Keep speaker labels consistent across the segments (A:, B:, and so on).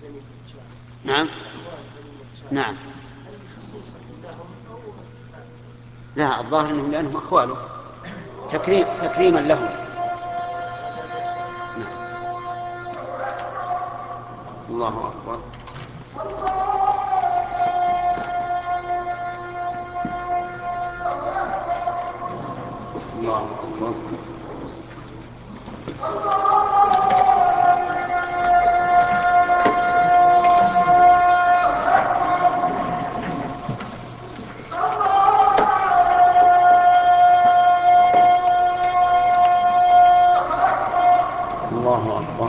A: نعم نعم. لا، الظاهر أنهم لأنهم أخواله تكريما لهم. نعم. الله أكبر. الله أكبر. الله أكبر.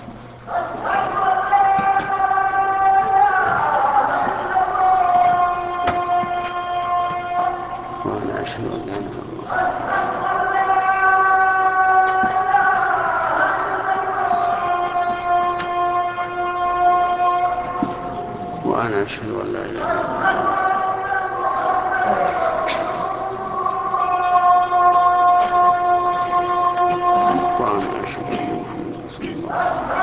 A: وأنا أشهد أن لا إله إلا الله. وأنا أشهد أن لا إله إلا الله. وأنا أشهد أن محمدا رسول الله.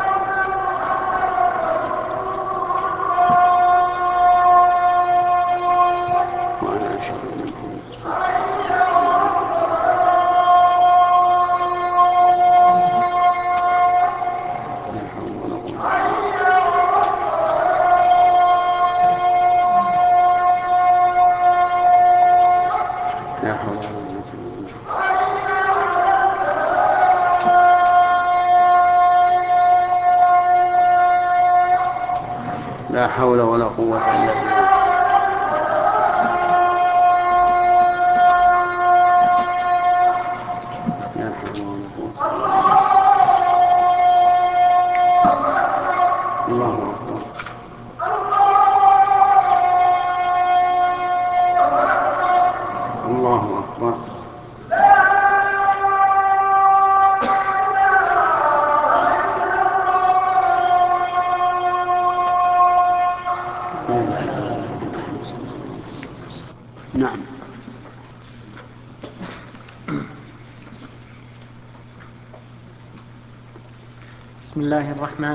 A: وأنا أشهد أن محمدا رسول الله. لا حول ولا قوة إلا بالله. لا حول ولا قوة إلا بالله. لا حول ولا قوة إلا بالله. الله أكبر. الله أكبر. لا إله إلا الله. نعم.
B: بسم الله الرحمن